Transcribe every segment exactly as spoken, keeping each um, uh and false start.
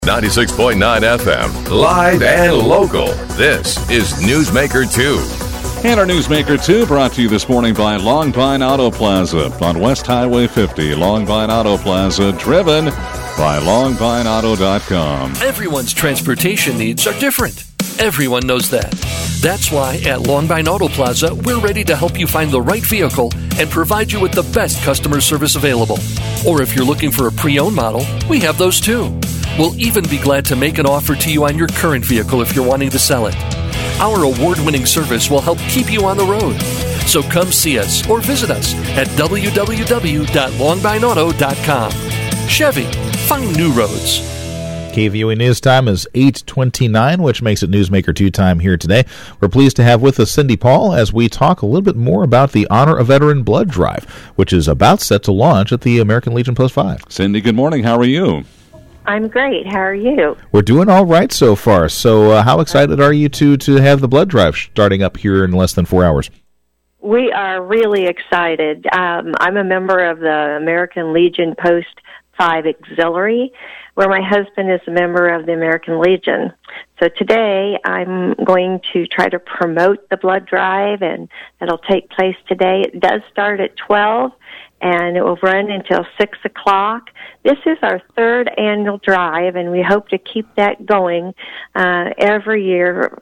ninety-six point nine F M, live and local. This is Newsmaker two. And our Newsmaker two brought to you this morning by Long Pine Auto Plaza on West Highway fifty. Long Pine Auto Plaza, driven by long pine auto dot com. Everyone's transportation needs are different. Everyone knows that. That's why at Long Pine Auto Plaza, we're ready to help you find the right vehicle and provide you with the best customer service available. Or if you're looking for a pre-owned model, we have those too. We'll even be glad to make an offer to you on your current vehicle if you're wanting to sell it. Our award-winning service will help keep you on the road. So come see us or visit us at w w w dot long pine auto dot com. Chevy, find new roads. K V O E News time is eight twenty-nine, which makes it Newsmaker two time here today. We're pleased to have with us Cindy Paul as we talk a little bit more about the Honor a Veteran Blood Drive, which is about set to launch at the American Legion Post five. Cindy, good morning. How are you? I'm great. How are you? We're doing all right so far. So uh, how excited are you to, to have the blood drive starting up here in less than four hours? We are really excited. Um, I'm a member of the American Legion Post five Auxiliary, where my husband is a member of the American Legion. So today I'm going to try to promote the blood drive, and that'll take place today. It does start at twelve, and it will run until six o'clock. This is our third annual drive, and we hope to keep that going uh, every year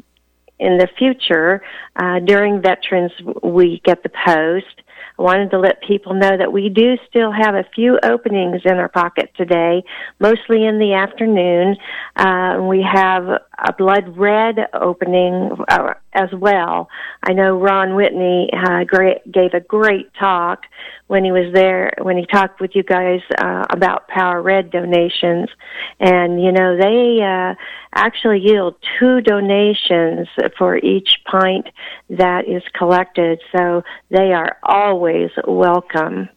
in the future uh, during Veterans Week at the Post. I wanted to let people know that we do still have a few openings in our pocket today, mostly in the afternoon. Uh, we have a blood red opening uh, as well. I know Ron Whitney uh, great, gave a great talk when he was there, when he talked with you guys uh, about Power Red donations. And, you know, they uh, actually yield two donations for each pint that is collected, so they are always welcome.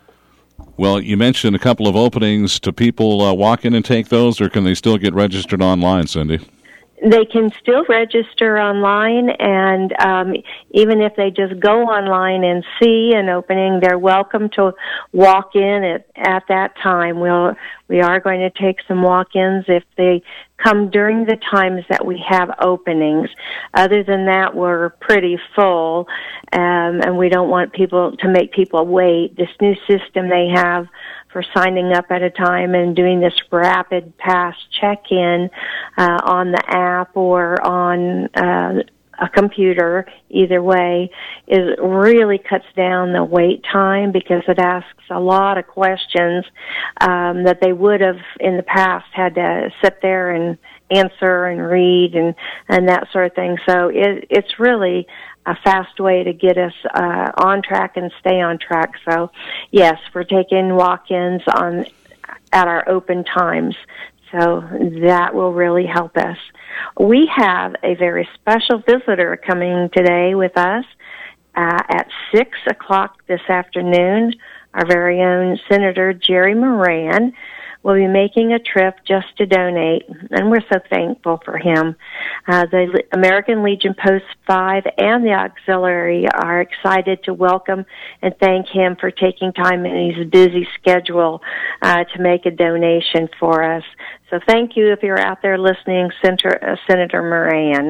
Well, you mentioned a couple of openings. Do people uh, walk in and take those, or can they still get registered online, Cindy? They can still register online, and um, even if they just go online and see an opening, they're welcome to walk in at, at that time. We'll, we are going to take some walk-ins if they come during the times that we have openings. Other than that, we're pretty full, um, and we don't want people to make people wait. This new system they have for signing up at a time and doing this rapid pass check-in uh, on the app or on uh, a computer, either way, is really cuts down the wait time because it asks a lot of questions um, that they would have in the past had to sit there and answer and read and, and that sort of thing. So it, it's really a fast way to get us uh, on track and stay on track. So, yes, we're taking walk-ins on at our open times. So that will really help us. We have a very special visitor coming today with us uh, at six o'clock this afternoon. Our very own Senator Jerry Moran will be making a trip just to donate, and we're so thankful for him. Uh, the American Legion Post five and the Auxiliary are excited to welcome and thank him for taking time in his busy schedule uh, to make a donation for us. So thank you if you're out there listening, Senator, uh, Senator Moran.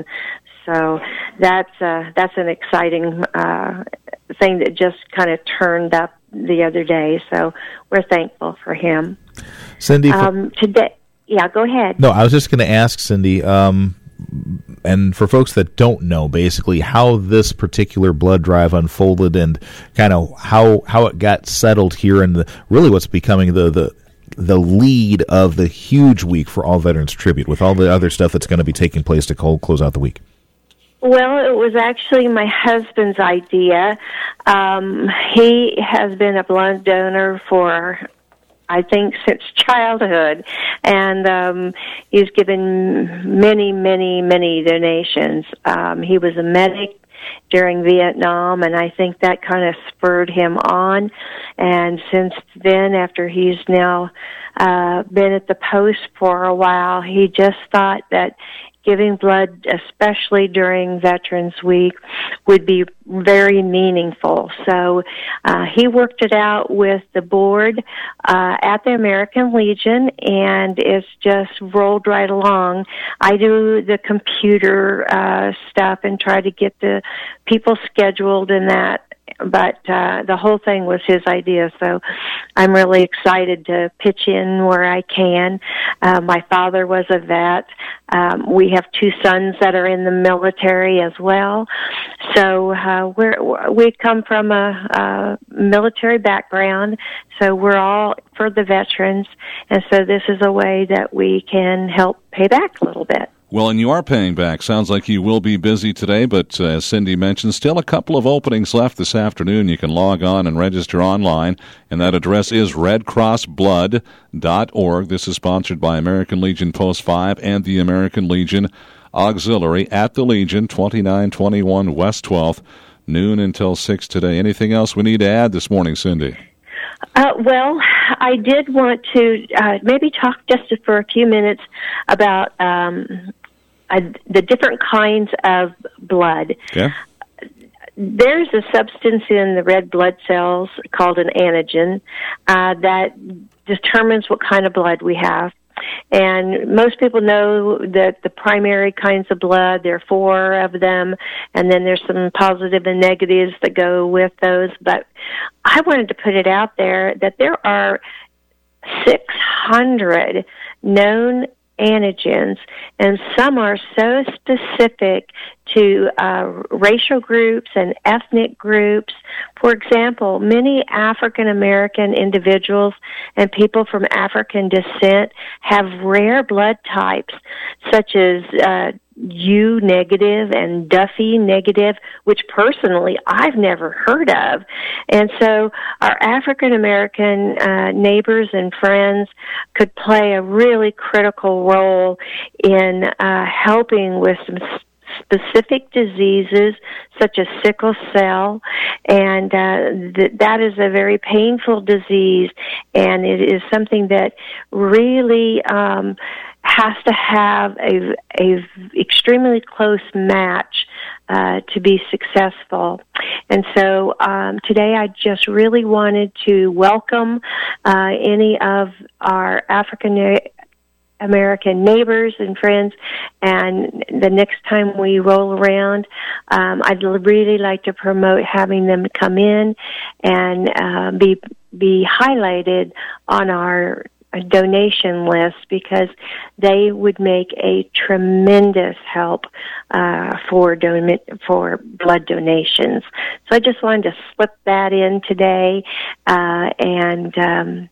So that's uh, that's an exciting uh, thing that just kind of turned up the other day. So we're thankful for him. Cindy, for, um, today, yeah, go ahead. No, I was just going to ask Cindy, um, and for folks that don't know, basically how this particular blood drive unfolded and kind of how how it got settled here, and the, really what's becoming the the the lead of the huge week for All Veterans Tribute, with all the other stuff that's going to be taking place to close out the week. Well, it was actually my husband's idea. Um, he has been a blood donor for, I think, since childhood, and um, he's given many, many, many donations. Um, he was a medic during Vietnam, and I think that kind of spurred him on. And since then, after he's now uh, been at the post for a while, he just thought that giving blood, especially during Veterans Week, would be very meaningful. So uh, he worked it out with the board uh, at the American Legion, and it's just rolled right along. I do the computer uh, stuff and try to get the people scheduled and that, but uh, the whole thing was his idea, so I'm really excited to pitch in where I can. Uh, my father was a vet. Um, we have two sons that are in the military as well, so uh, we're, we come from a, a military background, so we're all for the veterans, and so this is a way that we can help pay back a little bit. Well, and you are paying back. Sounds like you will be busy today, but uh, as Cindy mentioned, still a couple of openings left this afternoon. You can log on and register online, and that address is red cross blood dot org. This is sponsored by American Legion Post five and the American Legion Auxiliary at the Legion, twenty-nine twenty-one West twelfth, noon until six today. Anything else we need to add this morning, Cindy? Uh, well, I did want to uh, maybe talk just for a few minutes about um, uh, the different kinds of blood. Okay. There's a substance in the red blood cells called an antigen uh, that determines what kind of blood we have. And most people know that the primary kinds of blood, there are four of them, and then there's some positive and negatives that go with those. But I wanted to put it out there that there are six hundred known antigens, and some are so specific to uh, racial groups and ethnic groups. For example, many African American individuals and people from African descent have rare blood types, such as uh, U negative and Duffy negative, which personally I've never heard of. And so our African American uh, neighbors and friends could play a really critical role in uh, helping with some specific diseases such as sickle cell, and uh, th- that is a very painful disease, and it is something that really um, has to have a, a extremely close match uh, to be successful. And so um, today I just really wanted to welcome uh, any of our African American neighbors and friends, and the next time we roll around, um, I'd really like to promote having them come in and uh, be be highlighted on our donation list, because they would make a tremendous help uh, for don- for blood donations. So I just wanted to slip that in today uh, and um,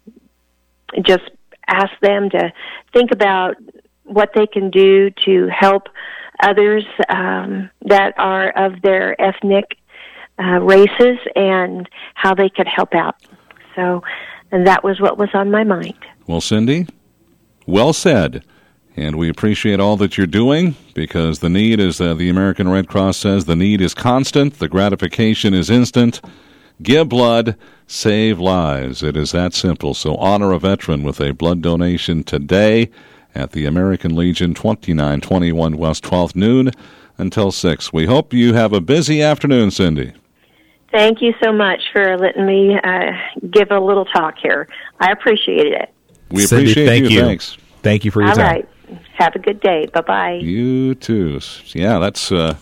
just ask them to think about what they can do to help others um, that are of their ethnic uh, races and how they could help out. So and that was what was on my mind. Well, Cindy, well said. And we appreciate all that you're doing, because the need, as uh, the American Red Cross says, the need is constant, the gratification is instant. Give blood, save lives. It is that simple. So honor a veteran with a blood donation today at the American Legion, twenty-nine twenty-one West twelfth, noon until six. We hope you have a busy afternoon, Cindy. Thank you so much for letting me uh, give a little talk here. I appreciate it. We Cindy, appreciate thank you. you. Thanks. Thank you for your All time. right. Have a good day. Bye-bye. You too. Yeah, that's uh,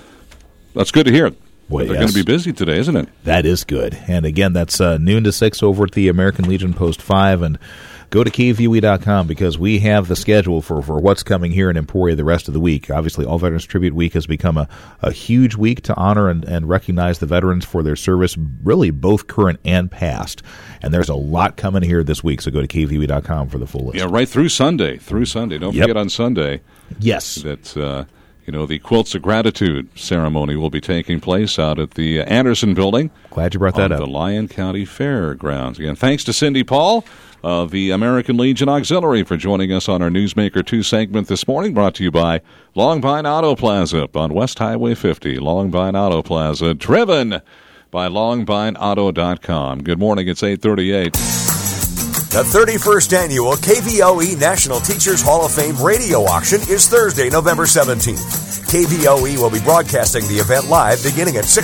that's good to hear. Well, They're yes. going to be busy today, isn't it? That is good. And again, that's uh, noon to six over at the American Legion Post five. And go to K V U E dot com, because we have the schedule for, for what's coming here in Emporia the rest of the week. Obviously, All Veterans Tribute Week has become a, a huge week to honor and, and recognize the veterans for their service, really both current and past. And there's a lot coming here this week, so go to K V U E dot com for the full list. Yeah, right through Sunday. Through Sunday. Don't Yep. forget on Sunday Yes. that uh, you know the Quilts of Gratitude ceremony will be taking place out at the Anderson Building. Glad you brought that on up. the Lyon County Fairgrounds. Again, thanks to Cindy Paul of the American Legion Auxiliary for joining us on our Newsmaker two segment this morning, brought to you by Long Pine Auto Plaza on West Highway fifty. Long Pine Auto Plaza, driven by long pine auto dot com. Good morning, it's eight thirty-eight. The thirty-first Annual K V O E National Teachers Hall of Fame Radio Auction is Thursday, November seventeenth. K V O E will be broadcasting the event live beginning at six